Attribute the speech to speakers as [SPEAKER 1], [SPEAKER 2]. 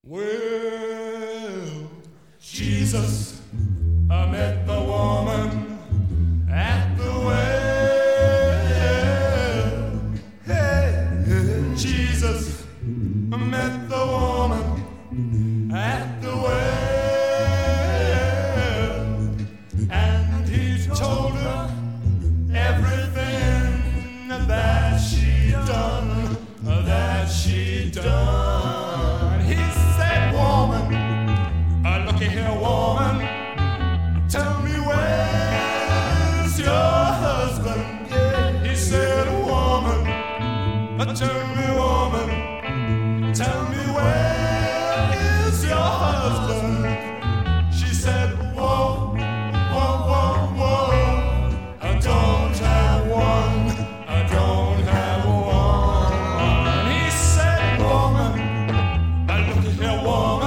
[SPEAKER 1] Well, Jesus, I met the woman at the well. Hey, Jesus, I met the woman at the well. And he told her everything that she done, He said, woman, looky here, woman, tell me where's your husband? He said, woman, tell me, woman, tell me where is your husband? She said, whoa, whoa, whoa, whoa, I don't have one, I don't have one. He said, woman, look here, woman.